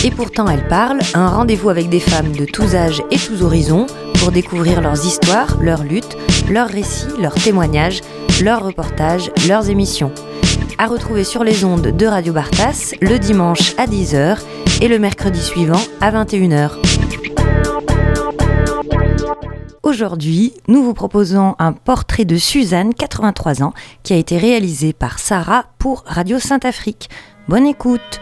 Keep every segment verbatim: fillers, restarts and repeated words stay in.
Et pourtant elle parle, un rendez-vous avec des femmes de tous âges et tous horizons pour découvrir leurs histoires, leurs luttes, leurs récits, leurs témoignages, leurs reportages, leurs émissions. À retrouver sur les ondes de Radio Bartas le dimanche à dix heures et le mercredi suivant à vingt et une heures. Aujourd'hui, nous vous proposons un portrait de Suzanne, quatre-vingt-trois ans, qui a été réalisé par Sarah pour Radio Sainte-Afrique. Bonne écoute.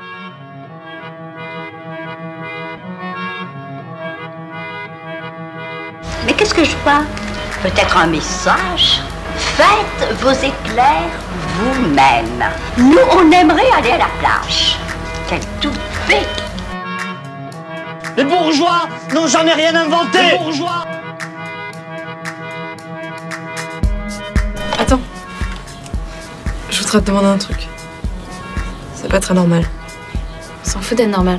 Mais qu'est-ce que je vois? Peut-être un message? Faites vos éclairs vous-même. Nous, on aimerait aller à la plage. Quelle toupée! Les bourgeois n'ont jamais rien inventé. Les bourgeois. Attends. Je voudrais te demander un truc. C'est pas très normal. On s'en fout d'être normal.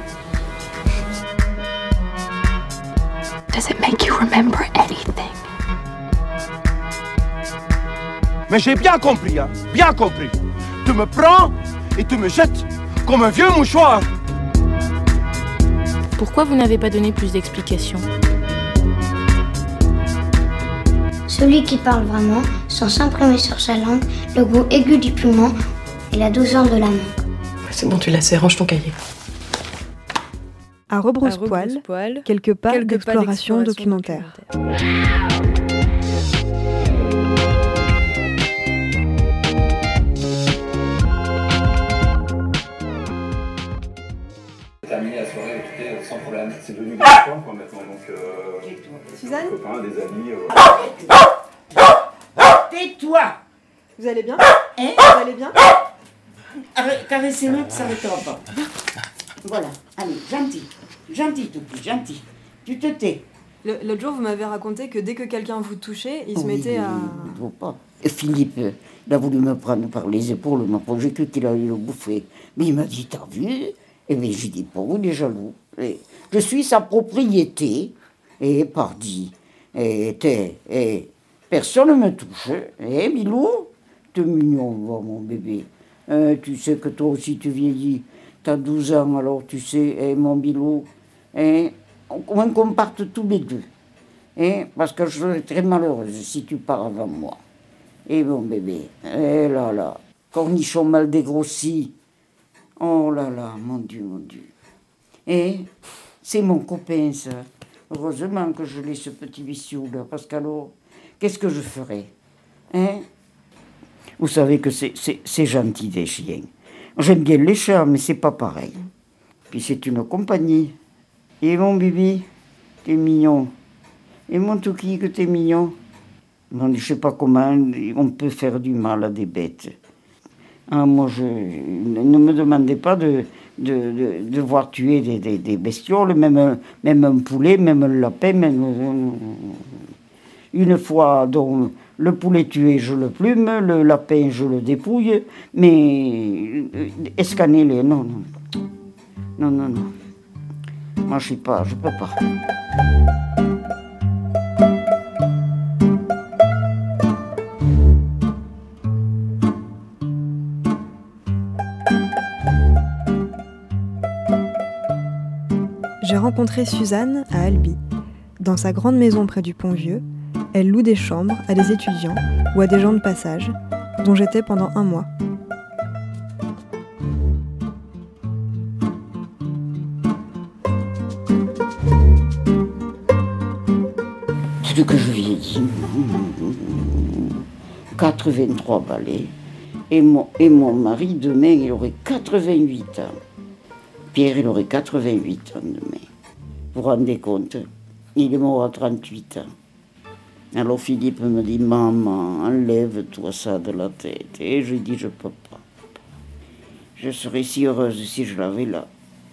Does it make you remember anything? Mais j'ai bien compris, hein, bien compris. Tu me prends et tu me jettes comme un vieux mouchoir. Pourquoi vous n'avez pas donné plus d'explications? Celui qui parle vraiment, sans s'imprimer sur sa langue, le goût aigu du piment et la douceur de la mangue. C'est bon, tu l'as, c'est range ton cahier. À Rebrousse-Poil, quelques pas quelques d'exploration, pas d'exploration documentaire. documentaire. Terminer la soirée occupée sans problème. C'est devenu des copains quoi maintenant, donc euh, Suzanne des copains, des amis. Euh... Tais-toi. Vous allez bien? Hein? Vous allez bien? Caressez-le, ça ne s'arrêtera pas. Voilà, allez, gentil. Gentil, tout petit, gentil. Tu te tais. Le, l'autre jour, vous m'avez raconté que dès que quelqu'un vous touchait, il se oui, mettait à... Il ne pas. Et Philippe, il a voulu me prendre par les épaules, j'ai cru qu'il allait le bouffer. Mais il m'a dit, t'as vu? Et bien, j'ai dit, pour vous, il est jaloux. Et je suis sa propriété. Et pardi. Et t'es... Et personne ne me touche. Eh, Milou? T'es mignon, mon bébé. Euh, tu sais que toi aussi, tu vieillis. T'as douze ans, alors tu sais, eh, mon Milou. Eh, on, qu'on parte tous les deux. Eh, parce que je serais très malheureuse si tu pars avant moi. Eh, mon bébé. Eh là là. Cornichon mal dégrossi. Oh là là, mon Dieu, mon Dieu. Et c'est mon copain, ça. Heureusement que je l'ai, ce petit viciou, là, parce qu'alors, qu'est-ce que je ferais? Hein? Vous savez que c'est, c'est, c'est gentil, des chiens. J'aime bien les chats, mais c'est pas pareil. Puis c'est une compagnie. Et mon bébé, t'es mignon. Et mon touki, que t'es mignon. Bon, je sais pas comment on peut faire du mal à des bêtes. Ah, moi, je ne me demandez pas de, de, de, de voir tuer des, des, des bestioles, même, même un poulet, même un lapin. Même, une fois, donc, le poulet tué, je le plume, le lapin, je le dépouille, mais escaner-les, non, non. Non, non, non. Moi, je sais pas, je peux pas. J'ai rencontré Suzanne à Albi. Dans sa grande maison près du Pont-Vieux, elle loue des chambres à des étudiants ou à des gens de passage, dont j'étais pendant un mois. C'est que je vieillis. quatre-vingt-trois balais. Et mon, et mon mari, demain, il aurait quatre-vingt-huit ans. Pierre, il aurait quatre-vingt-huit ans demain. Vous vous rendez compte? Il est mort à trente-huit ans. Alors Philippe me dit, maman, enlève-toi ça de la tête. Et je dis, je peux pas. Je serais si heureuse si je l'avais là.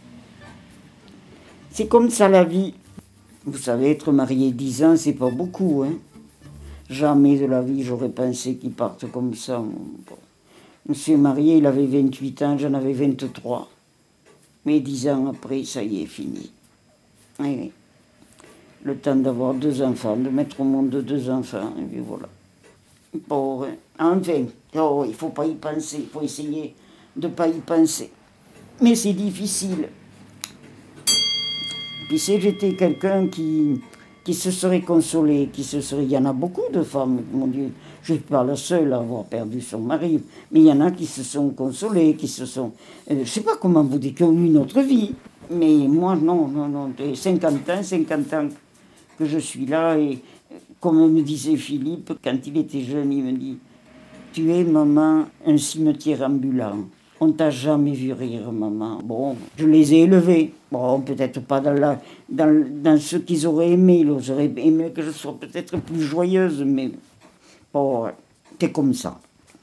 C'est comme ça la vie. Vous savez, être marié dix ans, c'est pas beaucoup, hein. Jamais de la vie, j'aurais pensé qu'il parte comme ça. Monsieur marié, il avait vingt-huit ans, j'en avais vingt-trois. Mais dix ans après, ça y est, fini. Oui, oui. Le temps d'avoir deux enfants, de mettre au monde deux enfants, et puis voilà. Pauvre. Enfin, oh, il ne faut pas y penser, il faut essayer de ne pas y penser. Mais c'est difficile. Puis si j'étais quelqu'un qui, qui se serait consolé, qui se serait... Il y en a beaucoup de femmes, mon Dieu, je ne suis pas la seule à avoir perdu son mari, mais il y en a qui se sont consolées, qui se sont... Euh, je ne sais pas comment vous dites, qui ont eu une autre vie. Mais moi, non, non, non. cinquante ans, cinquante ans que je suis là. Et comme me disait Philippe, quand il était jeune, il me dit « Tu es, maman, un cimetière ambulant. On t'a jamais vu rire, maman. » Bon, je les ai élevés. Bon, peut-être pas dans, la, dans, dans ce qu'ils auraient aimé. Ils auraient aimé que je sois peut-être plus joyeuse, mais bon, c'est comme ça.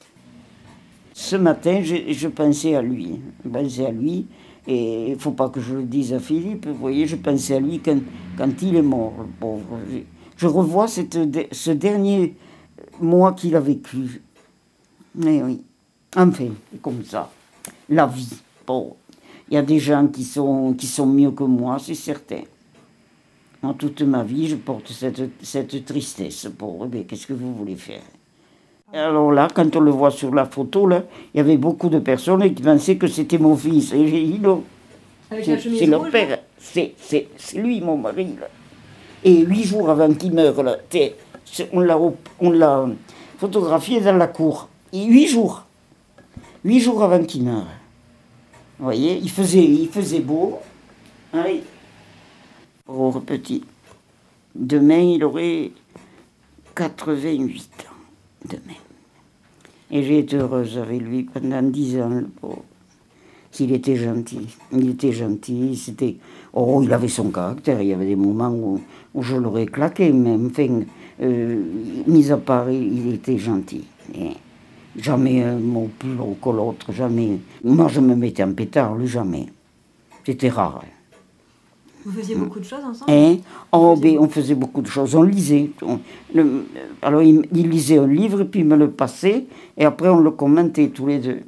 Ce matin, je, je pensais à lui. Je pensais à lui. Et il ne faut pas que je le dise à Philippe. Vous voyez, je pensais à lui quand, quand il est mort, le pauvre. Je, je revois cette, ce dernier mois qu'il a vécu. Mais oui, enfin, c'est comme ça. La vie. Bon, il y a des gens qui sont, qui sont mieux que moi, c'est certain. En toute ma vie, je porte cette, cette tristesse. Bon, mais qu'est-ce que vous voulez faire? Alors là, quand on le voit sur la photo, là, il y avait beaucoup de personnes qui pensaient que c'était mon fils. Et j'ai dit non, c'est leur père, c'est, c'est, c'est lui mon mari. Là. Et huit jours avant qu'il meure, là, on, l'a, on l'a photographié dans la cour. Et huit jours, huit jours avant qu'il meure. Vous voyez, il faisait, il faisait beau. Allez, pauvre petit. Demain, il aurait quatre-vingt-huit ans. Demain. Et j'ai été heureuse avec lui pendant dix ans, le pauvre. S'il était gentil, il était gentil, c'était... Oh, il avait son caractère, il y avait des moments où, où je l'aurais claqué, mais enfin, euh, mis à part, il était gentil. Et jamais un mot plus haut que l'autre, jamais. Moi, je me mettais en pétard, lui, jamais. C'était rare. Vous faisiez beaucoup de choses ensemble? Hein? Oh, ben, on faisait beaucoup de choses. On lisait. On, le, alors, il, il lisait un livre, puis il me le passait, et après, on le commentait tous les deux.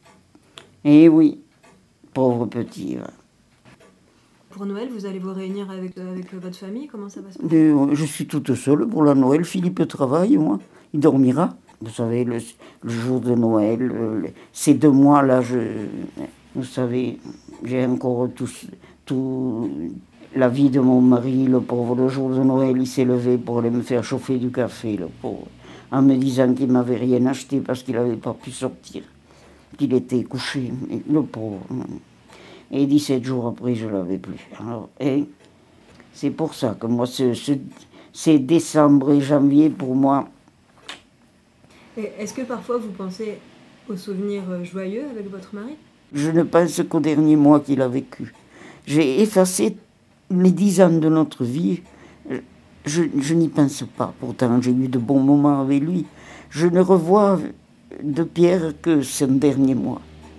Et oui, pauvre petit. Ouais. Pour Noël, vous allez vous réunir avec, avec votre famille? Comment ça va se passer? de, Je suis toute seule pour la Noël. Philippe travaille, moi. Il dormira. Vous savez, le, le jour de Noël, le, ces deux mois-là, je, vous savez, j'ai encore tout... tout la vie de mon mari, le pauvre, le jour de Noël, il s'est levé pour aller me faire chauffer du café, le pauvre, en me disant qu'il ne m'avait rien acheté parce qu'il n'avait pas pu sortir, qu'il était couché, le pauvre. Et dix-sept jours après, je ne l'avais plus. Alors, et c'est pour ça que moi, ce, ce, c'est décembre et janvier pour moi. Et est-ce que parfois vous pensez aux souvenirs joyeux avec votre mari? Je ne pense qu'au dernier mois qu'il a vécu. J'ai effacé les dix ans de notre vie. Je, je n'y pense pas. Pourtant, j'ai eu de bons moments avec lui. Je ne revois de Pierre que ce dernier mois.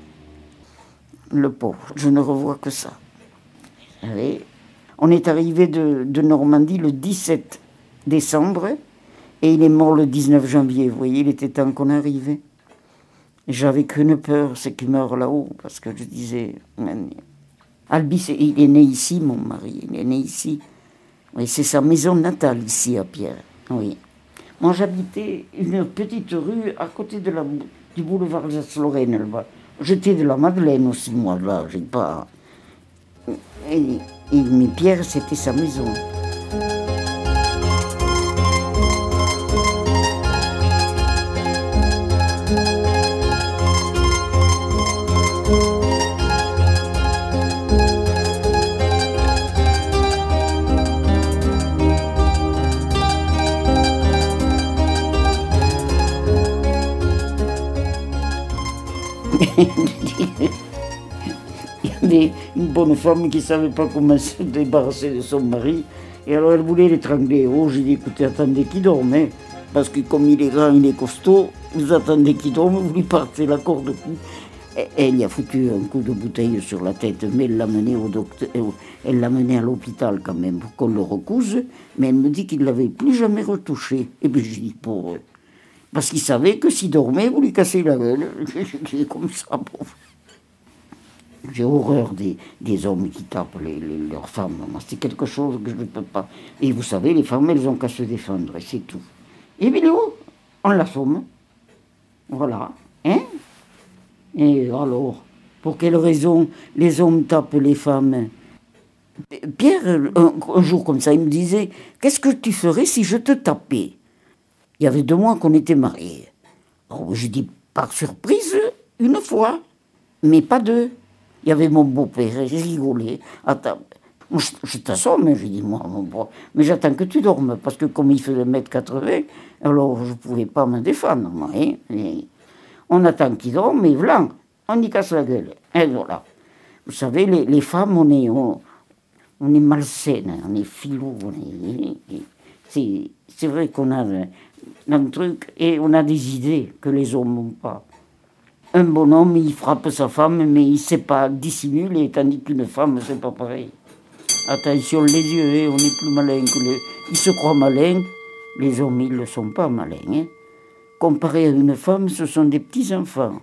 Le pauvre, je ne revois que ça. Et on est arrivé de, de Normandie le dix-sept décembre et il est mort le dix-neuf janvier. Vous voyez, il était temps qu'on arrive. J'avais qu'une peur, c'est qu'il meure là-haut, parce que je disais... Albi, il est né ici, mon mari, il est né ici. Oui, c'est sa maison natale ici, à Pierre. Oui. Moi, j'habitais une petite rue à côté de la, du boulevard Alsace-Lorraine. J'étais de la Madeleine aussi, moi, là. J'ai pas... Et, et, mais Pierre, c'était sa maison. Il y avait une bonne femme qui ne savait pas comment se débarrasser de son mari. Et alors elle voulait l'étrangler. Oh, j'ai dit, écoutez, attendez qu'il dorme. Hein, parce que comme il est grand, il est costaud, vous attendez qu'il dorme, vous lui partez la corde au cou. Et elle lui a foutu un coup de bouteille sur la tête, mais elle l'a mené au docteur, elle l'a mené à l'hôpital quand même pour qu'on le recouse. Mais elle me dit qu'il ne l'avait plus jamais retouché. Et puis j'ai dit, pour eux. Parce qu'il savait que s'il dormait, vous lui cassez la gueule. C'est comme ça, pauvre. J'ai horreur des, des hommes qui tapent les, les, leurs femmes. Moi, c'est quelque chose que je ne peux pas. Et vous savez, les femmes, elles ont qu'à se défendre, et c'est tout. Et bien, on l'assomme. Voilà. Hein? Et alors, pour quelle raison les hommes tapent les femmes? Pierre, un, un jour comme ça, il me disait « Qu'est-ce que tu ferais si je te tapais ?» Il y avait deux mois qu'on était mariés. Alors, je dis « Par surprise, une fois, mais pas deux. » Il y avait mon beau-père, j'ai rigolé. Attends, je, je t'assomme, j'ai dit « Moi, mon beau, mais j'attends que tu dormes, parce que comme il faisait un mètre quatre-vingts, alors je ne pouvais pas me défendre, moi. Hein, et on attend qu'il dorme, et voilà, on y casse la gueule. Et voilà. Vous savez, les, les femmes, on est... On, On est malsaine, on est filou, on est... C'est, c'est vrai qu'on a un truc et on a des idées que les hommes n'ont pas. Un bonhomme, il frappe sa femme, mais il ne sait pas dissimuler, tandis qu'une femme, c'est pas pareil. Attention les yeux, on est plus malin que les... Ils se croient malins, les hommes, ils ne sont pas malins. Hein. Comparé à une femme, ce sont des petits-enfants.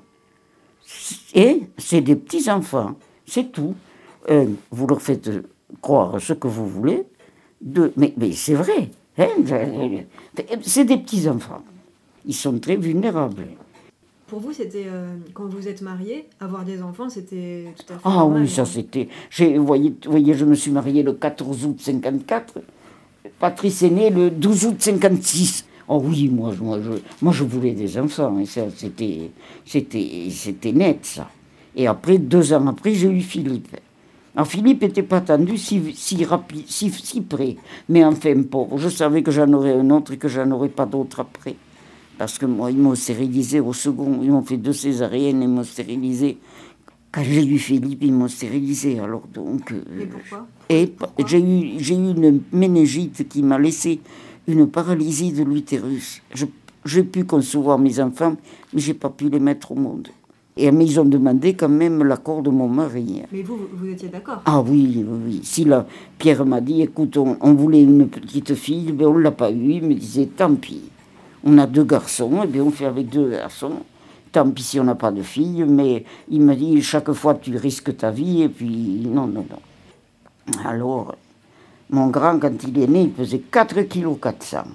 Et c'est des petits-enfants, c'est tout. Un, vous leur faites... croire ce que vous voulez, de, mais, mais c'est vrai, hein, c'est des petits-enfants. Ils sont très vulnérables. Pour vous, c'était, euh, quand vous êtes mariés, avoir des enfants, c'était tout à fait Ah normal, oui, ça c'était... Vous voyez, voyez, je me suis marié le quatorze août cinquante-quatre, Patrice est né le douze août cinquante-six. Oh oui, moi, moi, je, moi je voulais des enfants, et ça, c'était, c'était, c'était net, ça. Et après, deux ans après, j'ai eu Philippe. Alors Philippe n'était pas attendu si, si, rapide, si, si près, mais enfin pauvre. Je savais que j'en aurais un autre et que j'en aurais pas d'autre après. Parce que moi, ils m'ont stérilisé au second, ils m'ont fait deux césariennes, ils m'ont stérilisé. Quand j'ai eu Philippe, ils m'ont stérilisé. Alors donc... Et pourquoi Et pourquoi j'ai eu, j'ai eu une méningite qui m'a laissé une paralysie de l'utérus. Je, j'ai pu concevoir mes enfants, mais j'ai pas pu les mettre au monde. Et, mais ils ont demandé quand même l'accord de mon mari. Mais vous, vous étiez d'accord? Ah oui, oui, oui. Si là, Pierre m'a dit, écoute, on, on voulait une petite fille, mais on ne l'a pas eu. Il me disait, tant pis. On a deux garçons, et bien on fait avec deux garçons. Tant pis si on n'a pas de fille, mais il m'a dit, chaque fois tu risques ta vie, et puis non, non, non. Alors, mon grand, quand il est né, il pesait quatre virgule quatre kilos.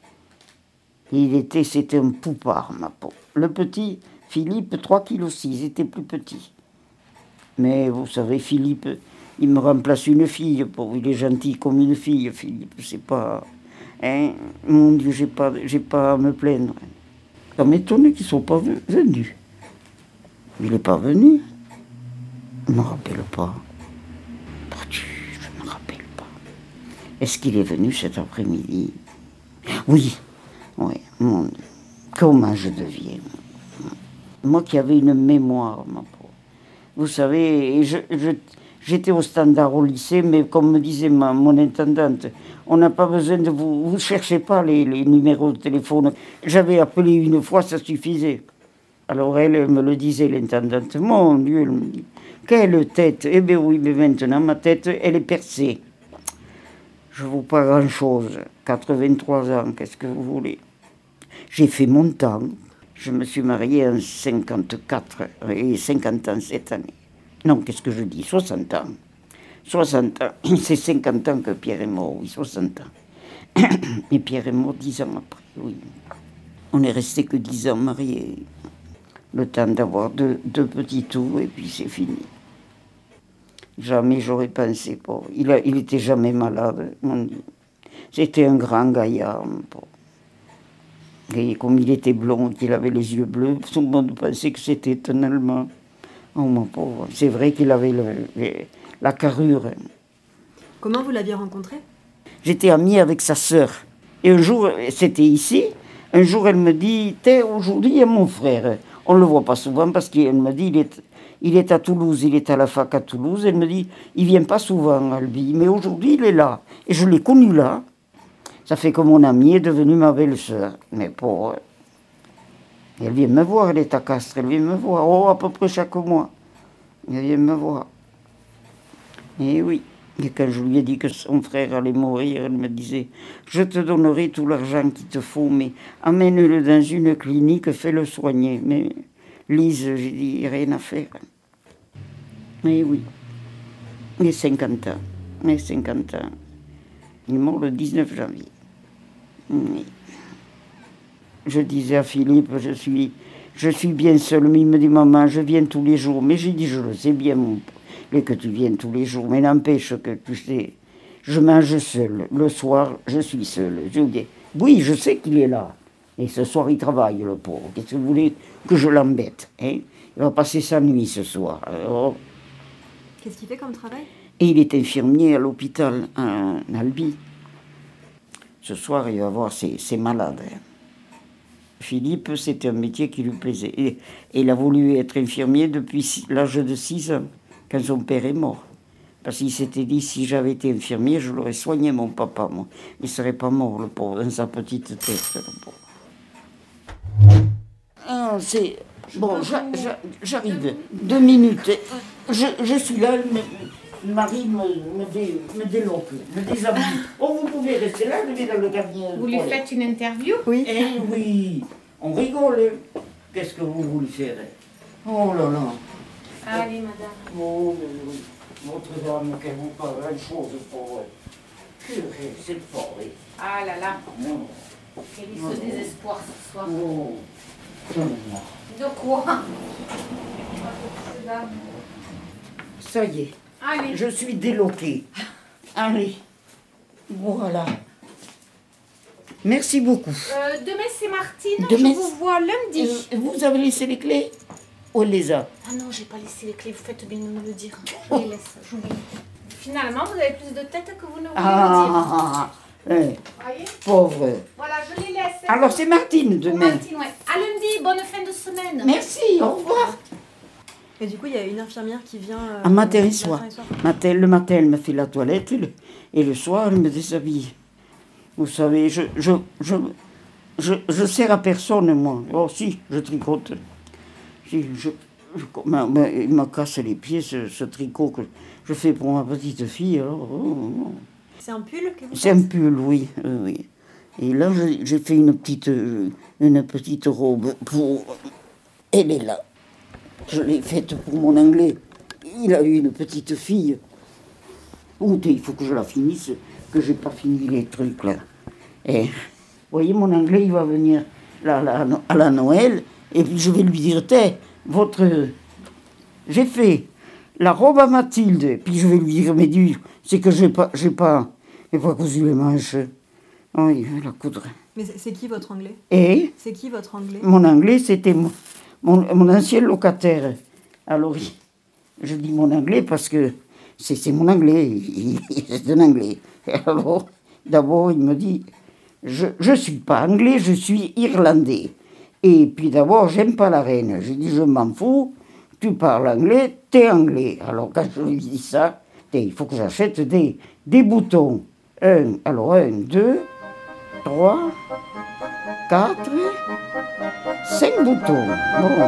Il était, c'était un poupard, ma peau. Le petit... Philippe, trois virgule six kilos, il était plus petit. Mais vous savez, Philippe, il me remplace une fille, pauvre, il est gentil comme une fille, Philippe, c'est pas... Hein, mon Dieu, j'ai pas, j'ai pas à me plaindre. Ça m'étonne qu'ils ne sont pas venus. Il n'est pas venu. Je ne me rappelle pas. Je ne me rappelle pas. Est-ce qu'il est venu cet après-midi? Oui, oui, mon Dieu. Comment je deviens? Moi qui avais une mémoire, ma pauvre. Vous savez, je, je, j'étais au standard au lycée, mais comme me disait ma, mon intendante, on n'a pas besoin de vous... Vous ne cherchez pas les, les numéros de téléphone. J'avais appelé une fois, ça suffisait. Alors elle, elle me le disait, l'intendante. Mon Dieu, elle me dit, quelle tête! Eh bien oui, mais maintenant, ma tête, elle est percée. Je ne vaux pas grand-chose. quatre-vingt-trois ans, qu'est-ce que vous voulez? J'ai fait mon temps. Je me suis mariée en cinquante-quatre et cinquante ans cette année. Non, qu'est-ce que je dis? soixante ans. soixante ans. C'est cinquante ans que Pierre est mort, oui, soixante ans. Et Pierre est mort dix ans après, oui. On n'est resté que dix ans mariés. Le temps d'avoir deux, deux petits tours et puis c'est fini. Jamais j'aurais pensé, pauvre. Il, a, il était jamais malade, mon Dieu. C'était un grand gaillard, pauvre. Et comme il était blond, qu'il avait les yeux bleus, tout le monde pensait que c'était un Allemand. Oh mon pauvre, c'est vrai qu'il avait le, le, la carrure. Comment vous l'aviez rencontré? J'étais amie avec sa sœur. Et un jour, c'était ici, un jour elle me dit, t'es aujourd'hui il y a mon frère. On ne le voit pas souvent parce qu'elle me dit, il est, il est à Toulouse, il est à la fac à Toulouse. Elle me dit, il vient pas souvent, Albi, mais aujourd'hui il est là. Et je l'ai connu là. Ça fait que mon amie est devenue ma belle-sœur. Mais pour... Elle vient me voir, elle est à Castres, elle vient me voir, oh, à peu près chaque mois. Elle vient me voir. Et oui, et quand je lui ai dit que son frère allait mourir, elle me disait, je te donnerai tout l'argent qu'il te faut, mais amène-le dans une clinique, fais-le soigner. Mais Lise, j'ai dit, rien à faire. Mais oui, il a cinquante ans, il a cinquante ans. Il est mort le dix-neuf janvier. Oui. Je disais à Philippe, je suis, je suis bien seule, mais il me dit, maman, je viens tous les jours. Mais j'ai dit, je le sais bien, mon... et que tu viennes tous les jours. Mais n'empêche que, tu sais, je mange seule. Le soir, je suis seule. Je dis, oui, je sais qu'il est là. Et ce soir, il travaille, le pauvre. Qu'est-ce que vous voulez que je l'embête, hein? Il va passer sa nuit ce soir. Alors, qu'est-ce qu'il fait comme travail? Et il est infirmier à l'hôpital à Albi. Ce soir, il va voir ses, ses malades. Philippe, c'était un métier qui lui plaisait. Et, et il a voulu être infirmier depuis l'âge de six ans, quand son père est mort. Parce qu'il s'était dit, si j'avais été infirmier, je l'aurais soigné, mon papa, moi. Il ne serait pas mort, le pauvre, dans sa petite tête, le pauvre. Ah, c'est... Bon, j'arrive. Deux minutes. Je, je suis là, le mari me, me, dé, me déloque, me déshabille. Oh, vous pouvez rester là, je vais dans le cabinet. Vous lui faites une interview? Oui. Eh oui, on rigole. Qu'est-ce que vous voulez faire? Oh là là. Allez, madame. Oh, votre dame, qu'elle vous parle une chose pour... C'est fort, oui. Ah là là. Non. Quel est ce désespoir ce soir? Oh. De quoi? Ça y est. Allez. Je suis déloquée. Allez. Voilà. Merci beaucoup. Euh, demain, c'est Martine. Demain, je vous vois lundi. Euh, vous avez laissé les clés? On les a. Ah non, j'ai pas laissé les clés. Vous faites bien de me le dire. Je les laisse. J'oublie. Finalement, vous avez plus de tête que vous ne voulez ah, me dire. Eh, voyez? Pauvre. Voilà, je les laisse. Alors, c'est Martine demain. Martine, ouais. À lundi, bonne fin de semaine. Merci, au revoir. Et du coup, il y a une infirmière qui vient... Euh, à matin et soir. Matin et soir. Matin, le matin, elle me fait la toilette et le, et le soir, elle me déshabille. Vous savez, je je, je, je, je sers à personne, moi. Oh, si, je tricote. Si, je, je, ma, ma, il me casse les pieds, ce, ce tricot que je fais pour ma petite fille. Alors, oh, oh. C'est un pull que vous C'est un pull, oui, oui. Et là, j'ai fait une petite, une petite robe pour... Elle est là. Je l'ai faite pour mon anglais. Il a eu une petite fille. Oh, il faut que je la finisse, que j'ai pas fini les trucs, là. Et, vous voyez, mon anglais, il va venir là, là, à la Noël, et puis je vais lui dire, t'es, votre... J'ai fait la robe à Mathilde, puis je vais lui dire, mais du, c'est que j'ai pas, j'ai pas, j'ai pas cousu les manches. Oui, je vais la coudre. Mais c'est qui votre anglais? Et c'est qui votre anglais? Mon anglais, c'était mon, mon, mon ancien locataire. Alors, je dis mon anglais parce que c'est, c'est mon anglais, c'est un anglais. Et alors, d'abord, il me dit, je ne suis pas anglais, je suis irlandais. Et puis d'abord, j'aime pas la reine. J'ai dit, je m'en fous, tu parles anglais, t'es anglais. Alors, quand je lui dis ça, il faut que j'achète des, des boutons. Un, alors, un, deux, trois, quatre, cinq boutons. Bon.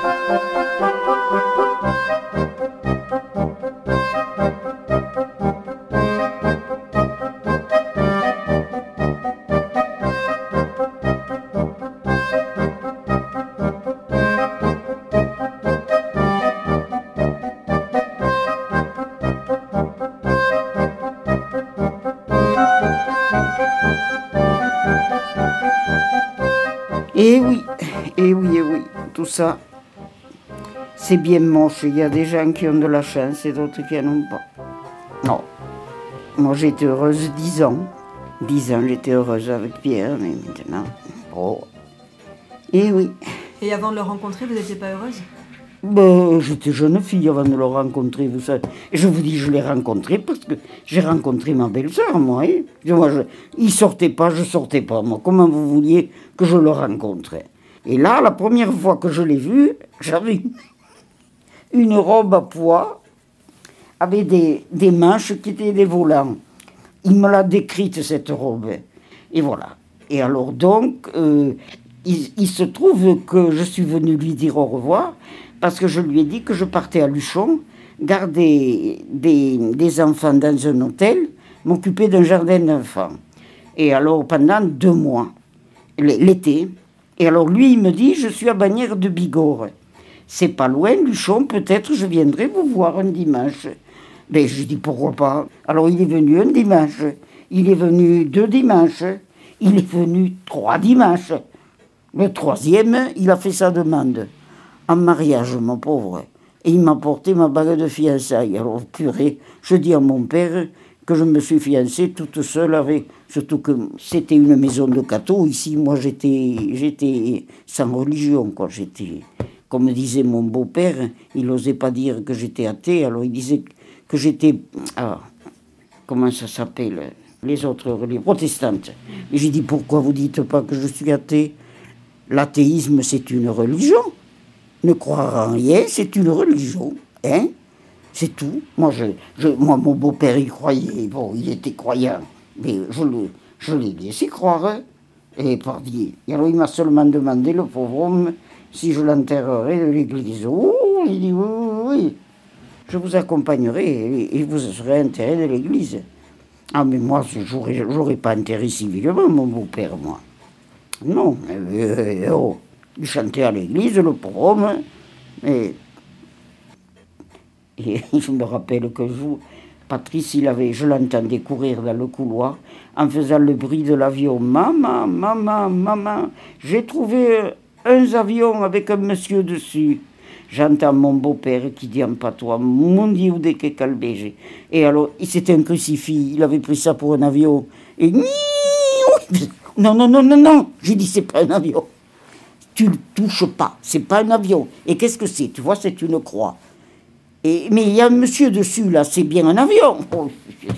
Et oui, et oui, et oui, tout ça, c'est bien moche. Il y a des gens qui ont de la chance et d'autres qui n'en ont pas. Non. Moi, j'étais heureuse dix ans. Dix ans, j'étais heureuse avec Pierre, mais maintenant, oh. Et oui. Et avant de le rencontrer, vous n'étiez pas heureuse? Ben, j'étais jeune fille avant de le rencontrer, vous savez. Et je vous dis, je l'ai rencontré parce que j'ai rencontré ma belle-sœur, moi. Hein. moi je, il sortait pas, je sortais pas, moi. Comment vous vouliez que je le rencontre? Et là, la première fois que je l'ai vu, j'avais une robe à pois avec des, des manches qui étaient des volants. Il me l'a décrite, cette robe. Et voilà. Et alors donc, euh, il, il se trouve que je suis venue lui dire au revoir parce que je lui ai dit que je partais à Luchon, garder des, des enfants dans un hôtel, m'occuper d'un jardin d'enfants. Et alors, pendant deux mois, l'été. Et alors, lui, il me dit, je suis à Bagnères de Bigorre. C'est pas loin, Luchon, peut-être je viendrai vous voir un dimanche. Ben, je dis, pourquoi pas? Alors, il est venu un dimanche. Il est venu deux dimanches. Il est venu trois dimanches. Le troisième, il a fait sa demande. En mariage, mon pauvre. Et il m'a porté ma bague de fiançailles. Alors, purée, je dis à mon père que je me suis fiancée toute seule avec... Surtout que c'était une maison de cathos. Ici, moi, j'étais, j'étais sans religion, quoi. J'étais... Comme disait mon beau-père, il n'osait pas dire que j'étais athée, alors il disait que j'étais... Ah, comment ça s'appelle? Les autres religions protestantes. Et j'ai dit, pourquoi vous dites pas que je suis athée? L'athéisme, c'est une religion. Ne croire en rien, c'est une religion. Hein? C'est tout. Moi, je, je, moi, mon beau-père, il croyait. Bon, il était croyant. Mais je, le, je l'ai laissé croire. Et pardi. Et alors, il m'a seulement demandé, le pauvre homme, si je l'enterrerais de l'église. Oh, j'ai dit, oui, oui, oui. Je vous accompagnerai et vous serez enterré de l'église. Ah, mais moi, j'aurais, j'aurais pas enterré civilement, mon beau-père, moi. Non, euh, oh, il chantait à l'église, le pauvre homme. Et, et je me rappelle que je, Patrice, il avait, je l'entendais courir dans le couloir en faisant le bruit de l'avion. Maman, maman, maman, j'ai trouvé un avion avec un monsieur dessus. J'entends mon beau-père qui dit en patois, mon Dieu, de que calbége. Et alors, c'était un crucifix, il avait pris ça pour un avion. Et non, non, non, non, non, j'ai dit, c'est pas un avion. Tu ne le touches pas, c'est pas un avion. Et qu'est-ce que c'est? Tu vois, c'est une croix. Et, mais il y a un monsieur dessus, là, c'est bien un avion. Oh,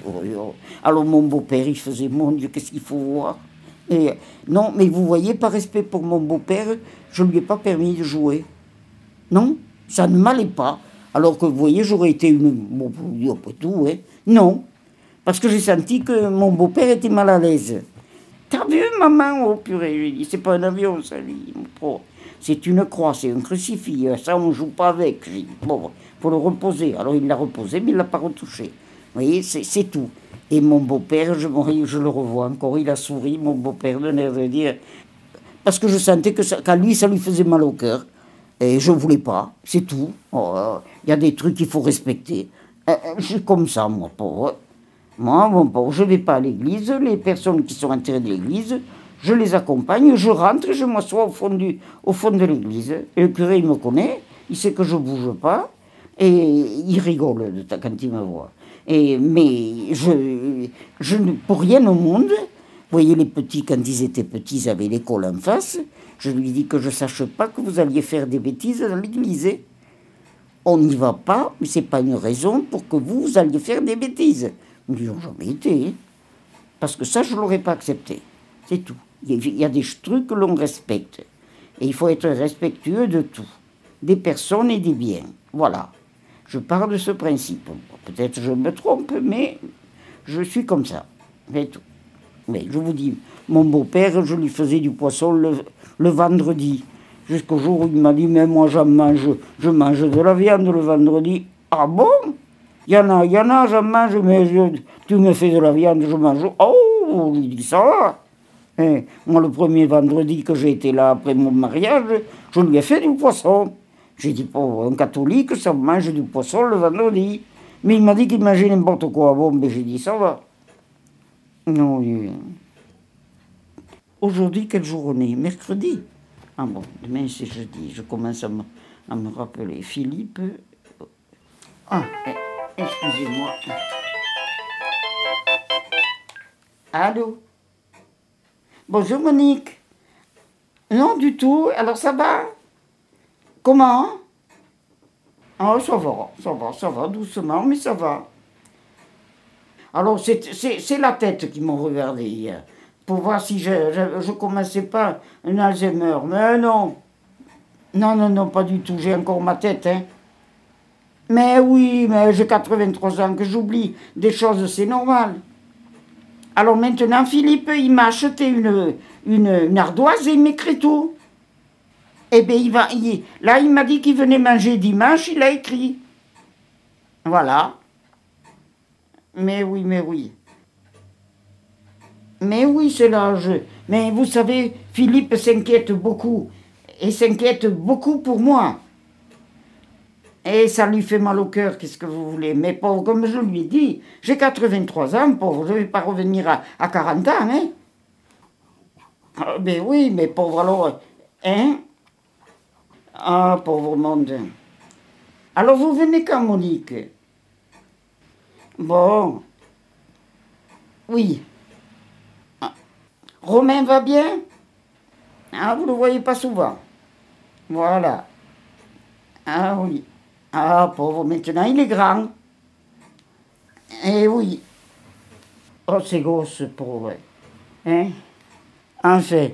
alors mon beau-père, il faisait, mon Dieu, qu'est-ce qu'il faut voir? Et, non, mais vous voyez, par respect pour mon beau-père, je ne lui ai pas permis de jouer. Non, ça ne m'allait pas. Alors que, vous voyez, j'aurais été une... Bon, après tout, hein. Non, parce que j'ai senti que mon beau-père était mal à l'aise. T'as vu, maman? Oh, purée, je lui ai dit, c'est pas un avion, ça, lui. Oh, c'est une croix, c'est un crucifix, ça, on ne joue pas avec. J'ai dit, bon, faut le reposer. Alors, il l'a reposé, mais il ne l'a pas retouché. Vous voyez, c'est, c'est tout. Et mon beau-père, je, je le revois encore, il a souri, mon beau-père, d'un air de dire... Parce que je sentais que ça, qu'à lui, ça lui faisait mal au cœur. Et je ne voulais pas, c'est tout. Il oh, y a des trucs qu'il faut respecter. Euh, je suis comme ça, moi, pauvre. Moi, bon, pauvre, je ne vais pas à l'église. Les personnes qui sont enterrées de l'église, je les accompagne, je rentre, je m'assois au fond, du, au fond de l'église. Et le curé, il me connaît, il sait que je ne bouge pas, et il rigole de ta, quand il me voit. Et, mais je, je, pour rien au monde, vous voyez les petits, quand ils étaient petits, ils avaient l'école en face. Je lui dis que je ne sache pas que vous alliez faire des bêtises dans l'église. On n'y va pas, mais ce n'est pas une raison pour que vous, vous alliez faire des bêtises. Ils n'ont jamais été. Parce que ça, je ne l'aurais pas accepté. C'est tout. Il y a des trucs que l'on respecte. Et il faut être respectueux de tout. Des personnes et des biens. Voilà. Je pars de ce principe. Peut-être je me trompe, mais je suis comme ça. C'est tout. Mais je vous dis, mon beau-père, je lui faisais du poisson le, le vendredi. Jusqu'au jour où il m'a dit, mais moi, j'en mange, je mange de la viande le vendredi. Ah bon? Il y en a, il y en a, j'en mange, mais je, tu me fais de la viande, je mange. Oh, il dit ça va. Et moi, le premier vendredi que j'ai été là après mon mariage, je lui ai fait du poisson. J'ai dit, pour un catholique, ça mange du poisson le vendredi. Mais il m'a dit qu'il mangeait n'importe quoi. Bon, mais j'ai dit, ça va. Non, oui. Aujourd'hui, quel jour on est? Mercredi. Ah bon, demain c'est jeudi. Je commence à me, à me rappeler. Philippe. Ah, excusez-moi. Allô? Bonjour Monique. Non, du tout. Alors ça va? Comment? Ah, ça va, ça va, ça va, doucement, mais ça va. Alors, c'est, c'est, c'est la tête qui m'a regardé hier, pour voir si je ne commençais pas un Alzheimer. Mais non, non, non, non, pas du tout, j'ai encore ma tête, hein. Mais oui, mais j'ai quatre-vingt-trois ans, que j'oublie des choses, c'est normal. Alors maintenant, Philippe, il m'a acheté une, une, une ardoise et il m'écrit tout. Eh bien, il va, il, là, il m'a dit qu'il venait manger dimanche, il a écrit. Voilà. Mais oui, mais oui. Mais oui, c'est l'âge. Mais vous savez, Philippe s'inquiète beaucoup. Et s'inquiète beaucoup pour moi. Et ça lui fait mal au cœur, qu'est-ce que vous voulez. Mais pauvre, comme je lui ai dit, j'ai quatre-vingt-trois ans, pauvre, je ne vais pas revenir à, à quarante ans, hein. Ah, mais oui, mais pauvre, alors, hein. Ah, pauvre monde. Alors vous venez quand, Monique? Bon. Oui. Ah. Romain va bien? Ah, vous ne le voyez pas souvent? Voilà. Ah oui. Ah, pauvre, maintenant il est grand. Eh oui. Oh, ces gosses pauvres. Hein? Enfin.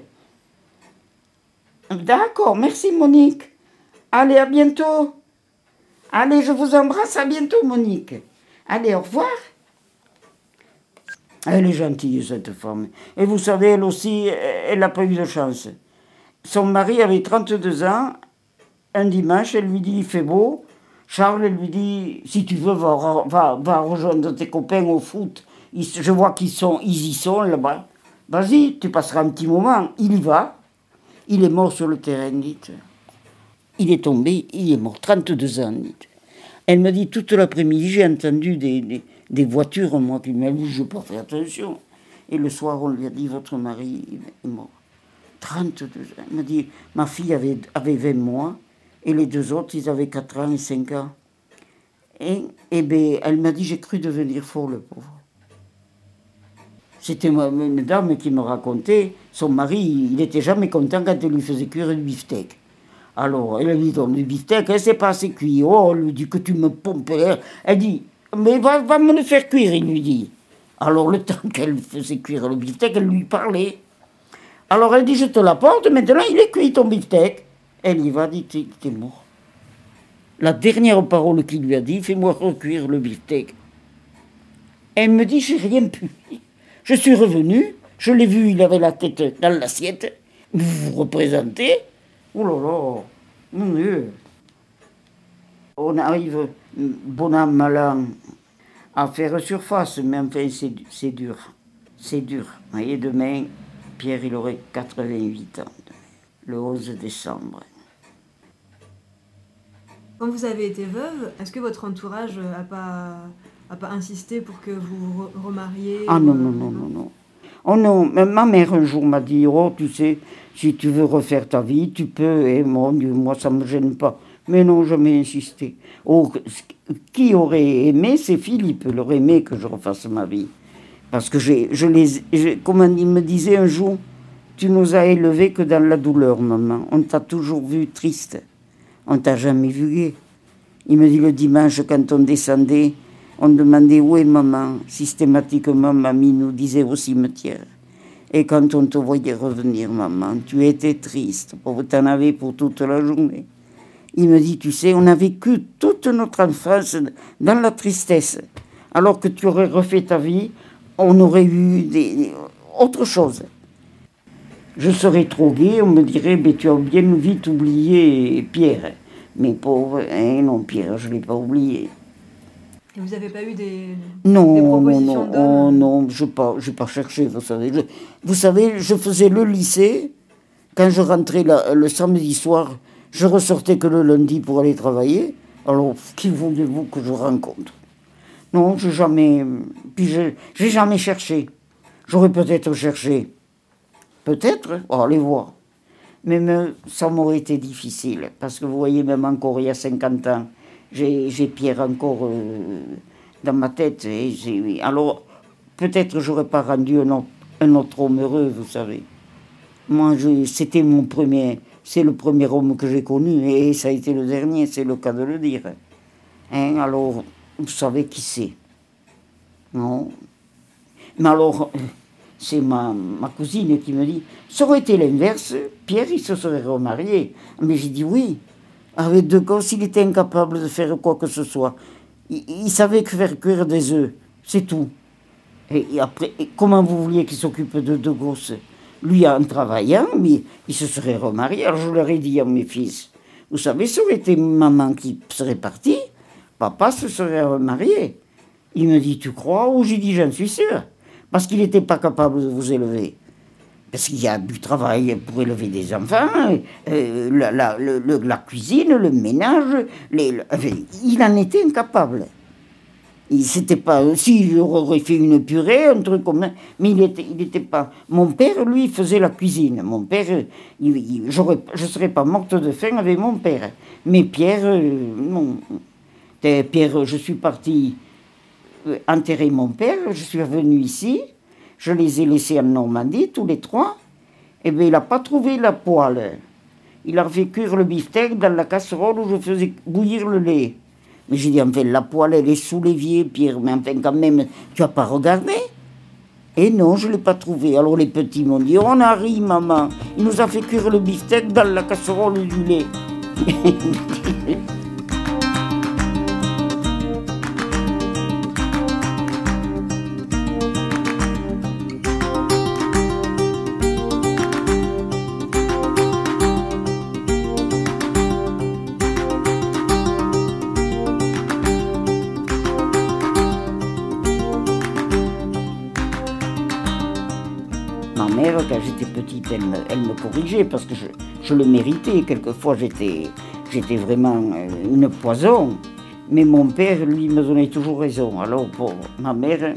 D'accord, merci Monique. Allez, à bientôt. Allez, je vous embrasse, à bientôt Monique. Allez, au revoir. Elle est gentille, cette femme. Et vous savez, elle aussi, elle n'a pas eu de chance. Son mari avait trente-deux ans. Un dimanche, elle lui dit, il fait beau. Charles lui dit, si tu veux, va, va, va rejoindre tes copains au foot. Ils, je vois qu'ils sont, ils y sont là-bas. Vas-y, tu passeras un petit moment. Il y va. Il est mort sur le terrain, dites. Il est tombé, il est mort, trente-deux ans, dites. Elle me dit, toute l'après-midi, j'ai entendu des, des, des voitures, moi, qui m'ont dit, je n'ai pas fait attention. Et le soir, on lui a dit, votre mari est mort. trente-deux ans. Elle me dit, ma fille avait, avait vingt mois, et les deux autres, ils avaient quatre ans et cinq ans. Et, et ben, elle m'a dit, j'ai cru devenir folle, le pauvre. C'était une dame qui me racontait, son mari, il n'était jamais content quand elle lui faisait cuire du beefsteak. Alors, elle lui donne du beefsteak, elle c'est pas assez cuit. Oh, elle lui dit que tu me pompes. Elle dit, mais va, va me le faire cuire, il lui dit. Alors, le temps qu'elle faisait cuire le beefsteak, elle lui parlait. Alors, elle dit, je te l'apporte, maintenant il est cuit ton beefsteak. Elle y va, dit, t'es mort. La dernière parole qu'il lui a dit, fais-moi recuire le beefsteak. Elle me dit, j'ai rien pu. Je suis revenue, je l'ai vu, il avait la tête dans l'assiette. Vous vous représentez? Oh là là, mon Dieu. On arrive, bon an, mal an, à faire surface, mais enfin, c'est dur. C'est dur. Vous voyez, demain, Pierre, il aurait quatre-vingt-huit ans, le onze décembre. Quand vous avez été veuve, est-ce que votre entourage n'a pas, a pas insisté pour que vous re remariez? Ah non, non, non, non, non. Oh non, ma mère un jour m'a dit, oh, tu sais, si tu veux refaire ta vie, tu peux, et mon Dieu, moi, ça ne me gêne pas. Mais non, jamais insisté. Oh, qui aurait aimé, c'est Philippe, il aurait aimé que je refasse ma vie. Parce que j'ai, je les, je, comme il me disait un jour, tu nous as élevés que dans la douleur, maman. On t'a toujours vu triste. On t'a jamais vu gai. Il me dit le dimanche, quand on descendait, on demandait où est maman. Systématiquement, mamie nous disait au cimetière. Et quand on te voyait revenir, maman, tu étais triste. Tu en avais pour toute la journée. Il me dit, tu sais, on a vécu toute notre enfance dans la tristesse. Alors que tu aurais refait ta vie, on aurait eu des, autre chose. Je serais trop gai, on me dirait, mais tu as bien vite oublié Pierre. Mais pauvre, hein, non, Pierre, je ne l'ai pas oublié. Et vous n'avez pas eu des, non, des propositions non, d'hommes? Oh, non, je n'ai pas, pas cherché, vous savez. Je, vous savez, je faisais le lycée. Quand je rentrais la, le samedi soir, je ressortais que le lundi pour aller travailler. Alors, qui voulez-vous que je rencontre? Non, je n'ai jamais... Puis, je n'ai jamais cherché. J'aurais peut-être cherché. Peut-être, oh, allez voir. Mais, mais ça m'aurait été difficile. Parce que vous voyez, même encore il y a cinquante ans, j'ai Pierre encore euh, dans ma tête. Et alors, peut-être je n'aurais pas rendu un autre, un autre homme heureux, vous savez. Moi, c'était mon premier... C'est le premier homme que j'ai connu. Et ça a été le dernier, c'est le cas de le dire. Hein, alors, vous savez qui c'est? Non. Mais alors... C'est ma, ma cousine qui me dit, ça aurait été l'inverse, Pierre, il se serait remarié. Mais j'ai dit oui. Avec deux gosses, il était incapable de faire quoi que ce soit. Il, il savait que faire cuire des œufs, c'est tout. Et, et après, et comment vous vouliez qu'il s'occupe de deux gosses? Lui, en travaillant, mais il se serait remarié. Alors je leur ai dit à mes fils, vous savez, ça aurait été maman qui serait partie, papa se serait remarié. Il me dit, tu crois? Ou j'ai dit, j'en suis sûr. Parce qu'il n'était pas capable de vous élever. Parce qu'il y a du travail pour élever des enfants, euh, la, la, le, la cuisine, le ménage, les, le, il en était incapable. Il s'était pas, s'il aurait fait une purée, un truc comme ça, mais il était, il était pas. Mon père, lui, faisait la cuisine. Mon père, il, il, je ne serais pas morte de faim avec mon père. Mais Pierre, euh, non. Pierre, je suis partie enterrer mon père, je suis revenue ici, je les ai laissés en Normandie, tous les trois, et bien il n'a pas trouvé la poêle. Il a fait cuire le beefsteak dans la casserole où je faisais bouillir le lait. Mais j'ai dit, enfin, la poêle, elle est sous l'évier, Pierre, mais enfin, quand même, tu n'as pas regardé? Et non, je ne l'ai pas trouvé. Alors les petits m'ont dit, on a ri, maman. Il nous a fait cuire le beefsteak dans la casserole du lait. Ma mère, quand j'étais petite, elle me, elle me corrigeait parce que je, je le méritais. Quelquefois, j'étais, j'étais vraiment une poison. Mais mon père, lui, me donnait toujours raison. Alors, pour ma mère,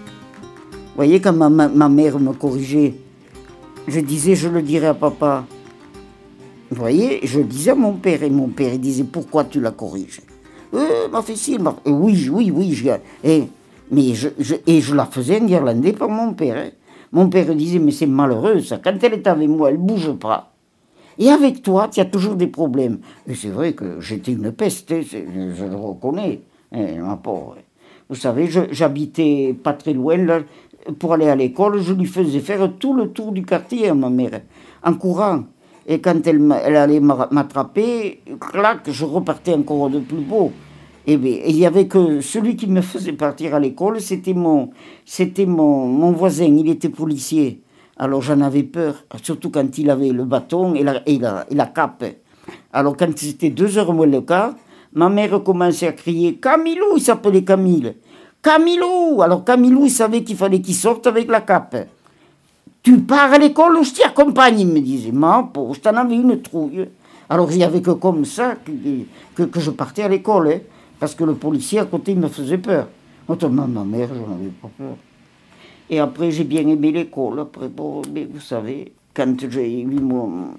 vous voyez, quand ma, ma, ma mère me corrigeait, je disais, je le dirai à papa. Vous voyez, je le disais à mon père, et mon père, il disait, pourquoi tu la corriges? Euh, ma fille, si, ma... oui, oui, oui. Je... Et, mais je, je, et je la faisais en irlandais par mon père. Hein. Mon père disait, mais c'est malheureux ça, quand elle est avec moi, elle ne bouge pas. Et avec toi, tu as toujours des problèmes. Et c'est vrai que j'étais une peste, hein, je, je le reconnais, hein, ma pauvre. Vous savez, je, j'habitais pas très loin, là, pour aller à l'école, je lui faisais faire tout le tour du quartier à ma mère, en courant. Et quand elle, elle allait m'attraper, clac, je repartais encore de plus beau. Et bien, il n'y avait que celui qui me faisait partir à l'école, c'était mon, c'était mon, mon voisin, il était policier. Alors j'en avais peur, surtout quand il avait le bâton et la, et la, et la cape. Alors quand c'était deux heures moins le quart, ma mère commençait à crier « Camilou !» Il s'appelait Camille. « Camilou !» Alors Camilou, il savait qu'il fallait qu'il sorte avec la cape. « Tu pars à l'école ou je t'y accompagne ?» il me disait. « Ma pauvre, je t'en avais une trouille. » Alors il n'y avait que comme ça que, que, que je partais à l'école, hein. Parce que le policier à côté me faisait peur. Autrement, ma mère, j'en avais pas peur. Et après, j'ai bien aimé l'école. Après, bon, mais vous savez, quand j'ai eu mon,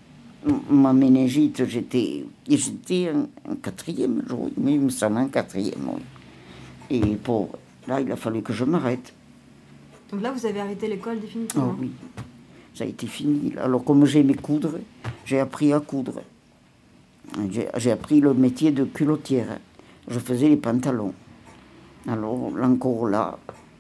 ma méningite, j'étais, j'étais en, en quatrième, oui, mais il me semble en quatrième, oui. Et bon, là, il a fallu que je m'arrête. Donc là, vous avez arrêté l'école définitivement? Ah oui, ça a été fini. Alors, comme j'aimais coudre, j'ai appris à coudre. J'ai, j'ai appris le métier de culottière. Je faisais les pantalons. Alors, encore là.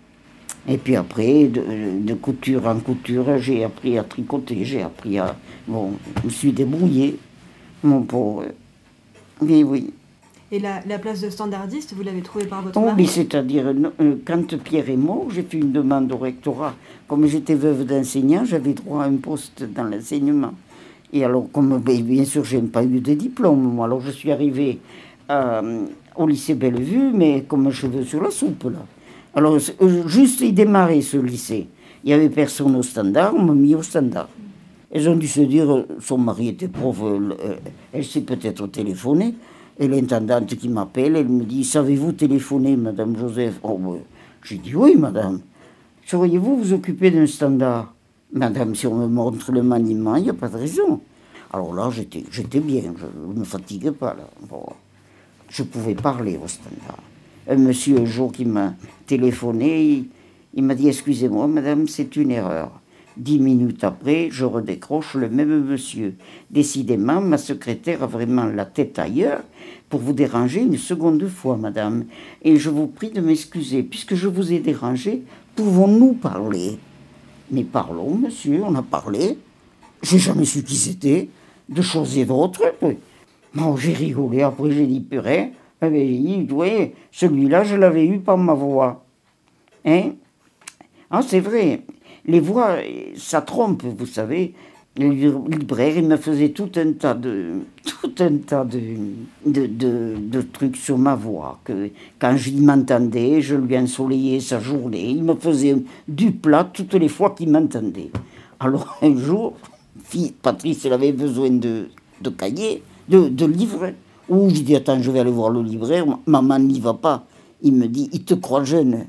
Et puis après, de, de couture en couture, j'ai appris à tricoter, j'ai appris à... Bon, je me suis débrouillé, mon pauvre. Mais oui. Et la, la place de standardiste, vous l'avez trouvée par votre oh, mari? Oui, c'est-à-dire, euh, quand Pierre est mort, j'ai fait une demande au rectorat. Comme j'étais veuve d'enseignant, j'avais droit à un poste dans l'enseignement. Et alors, comme bien sûr, je n'ai pas eu de diplôme, moi, alors je suis arrivée euh, au lycée Bellevue, mais comme un cheveu sur la soupe, là. Alors, juste, il démarrait, ce lycée. Il n'y avait personne au standard, on m'a mis au standard. Elles ont dû se dire, son mari était prof, elle, elle s'est peut-être téléphonée. Et l'intendante qui m'appelle, elle me dit, savez-vous téléphoner, Madame Joseph? Oh, ben, j'ai dit, oui, madame. Sauriez-vous vous occuper d'un standard? Madame, si on me montre le maniement, il n'y a pas de raison. Alors là, j'étais, j'étais bien, je ne me fatiguais pas, là. Bon, je pouvais parler au standard. Un monsieur, un jour, qui m'a téléphoné, il, il m'a dit, excusez-moi, madame, c'est une erreur. Dix minutes après, je redécroche le même monsieur. Décidément, ma secrétaire a vraiment la tête ailleurs pour vous déranger une seconde fois, madame. Et je vous prie de m'excuser. Puisque je vous ai dérangé, pouvons-nous parler? Mais parlons, monsieur, on a parlé. J'ai jamais su qui c'était, de choses et d'autres. Bon, j'ai rigolé, après j'ai dit, purée. Eh bien, vous voyez, celui-là, je l'avais eu par ma voix. Hein? Ah, c'est vrai. Les voix, ça trompe, vous savez. Le libraire, il me faisait tout un tas de, tout un tas de, de, de, de trucs sur ma voix. Que quand je m'entendais, je lui ensoleillais sa journée. Il me faisait du plat toutes les fois qu'il m'entendait. Alors un jour, fille, Patrice, elle avait besoin de, de cahiers, de, de livres. Ou je dis, attends, je vais aller voir le libraire. Maman n'y va pas. Il me dit, il te croit jeune.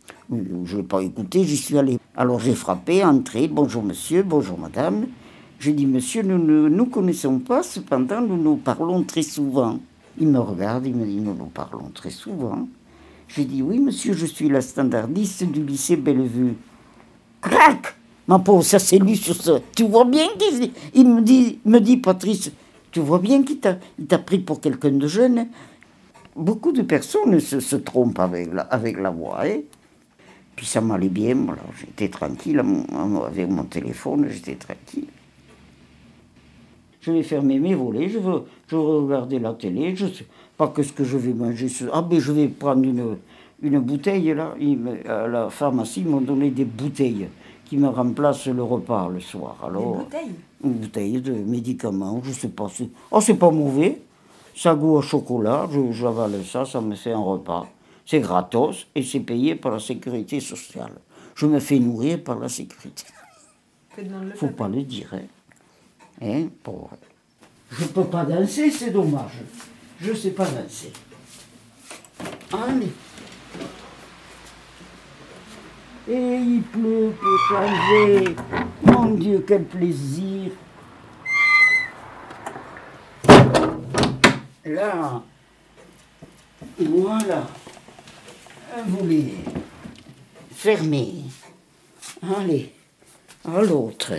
Je n'ai pas écouté, j'y suis allé. Alors j'ai frappé, entré, bonjour monsieur, bonjour madame. J'ai dit, monsieur, nous ne nous connaissons pas, cependant nous nous parlons très souvent. Il me regarde, il me dit, nous nous parlons très souvent. J'ai dit, oui, monsieur, je suis la standardiste du lycée Bellevue. Crac! Ma pauvre, ça s'est lu sur ça. Tu vois bien qu'il il me dit, me dit, Patrice, tu vois bien qu'il t'a, il t'a pris pour quelqu'un de jeune. Beaucoup de personnes se, se trompent avec la, avec la voix. Hein? Puis ça m'allait bien, voilà, j'étais tranquille avec mon téléphone, j'étais tranquille. Je vais fermer mes volets, je veux, je veux regarder la télé, je sais pas qu'est-ce que je vais manger. Ah ben je vais prendre une, une bouteille là, me, à la pharmacie ils m'ont donné des bouteilles qui me remplacent le repas le soir. Alors, une bouteille Une bouteille de médicaments, je sais pas. C'est, oh c'est pas mauvais, ça goûte au chocolat, je, j'avale ça, ça me fait un repas. C'est gratos et c'est payé par la sécurité sociale. Je me fais nourrir par la sécurité. Faut pas le dire, hein. Hein, pauvre. Je peux pas danser, c'est dommage. Je sais pas danser. Allez. Et il pleut pour changer. Mon Dieu, quel plaisir. Là. Voilà. Vous les fermez. Allez, à l'autre.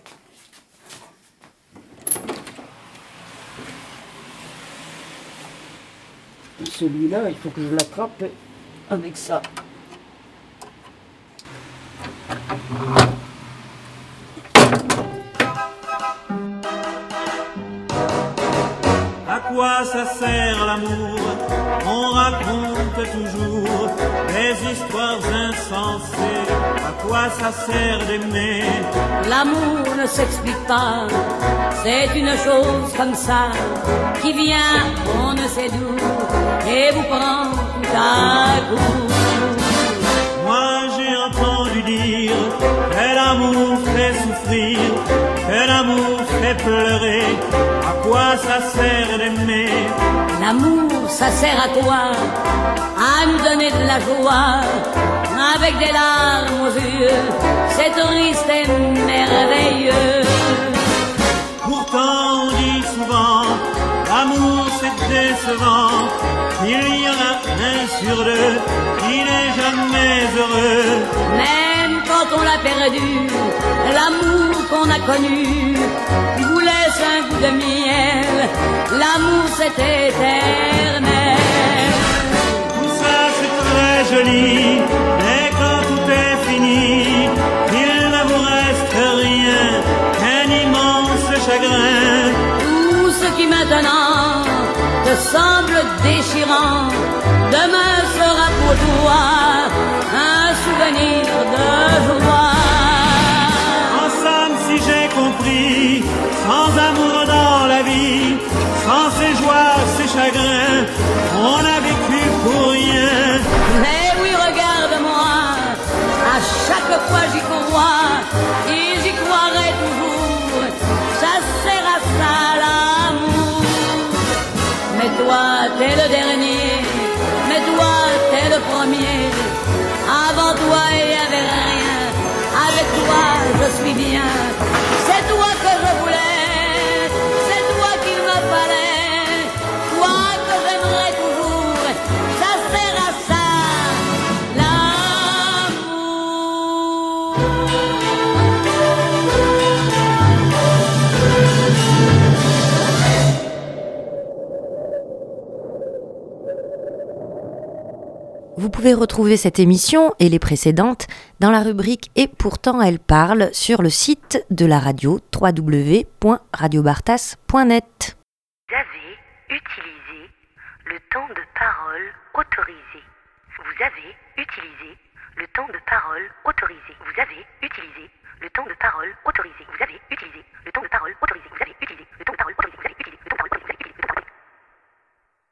Celui-là, il faut que je l'attrape avec ça. À quoi ça sert l'amour? On raconte toujours des histoires insensées. À quoi ça sert d'aimer? L'amour ne s'explique pas, c'est une chose comme ça, qui vient, on ne sait d'où, et vous prend tout à coup. Moi j'ai entendu dire que l'amour fait souffrir, que l'amour fait pleurer. À quoi ça sert d'aimer? L'amour, ça sert à quoi? À nous donner de la joie, avec des larmes aux yeux, c'est triste et merveilleux. Pourtant on dit souvent, l'amour c'est décevant, il y en a un sur deux qui n'est jamais heureux. Même quand on l'a perdu, l'amour qu'on a connu vous laisse un goût de miel, l'amour c'est éternel. Tout ça c'est très joli, mais quand tout est fini, il ne vous reste rien qu'un immense chagrin. Tout ce qui maintenant te semble déchirant, demain sera pour toi un souvenir de joie. En somme, si j'ai compris, sans amour dans la vie, sans ses joies, ses chagrins, on a vécu pour rien. Mais oui, regarde-moi, à chaque fois j'y crois, et j'y croirai toujours, ça sert à ça l'amour. Mais toi, t'es le dernier, mais toi, t'es le premier, avant toi il n'y avait rien, avec toi je suis bien, c'est toi que je voulais, c'est toi qu'il me fallait, toi que j'aimerais toujours, ça sert à ça, Vous pouvez retrouver cette émission et les précédentes dans la rubrique Et pourtant elle parle sur le site de la radio w w w point radio bartas point net. Vous avez utilisé le temps de parole autorisé. Vous avez utilisé le temps de parole autorisé. Vous avez utilisé le temps de parole autorisé. Vous avez utilisé le temps de parole autorisé. Vous avez utilisé le temps de parole autorisé. Vous avez utilisé le temps de parole autorisé.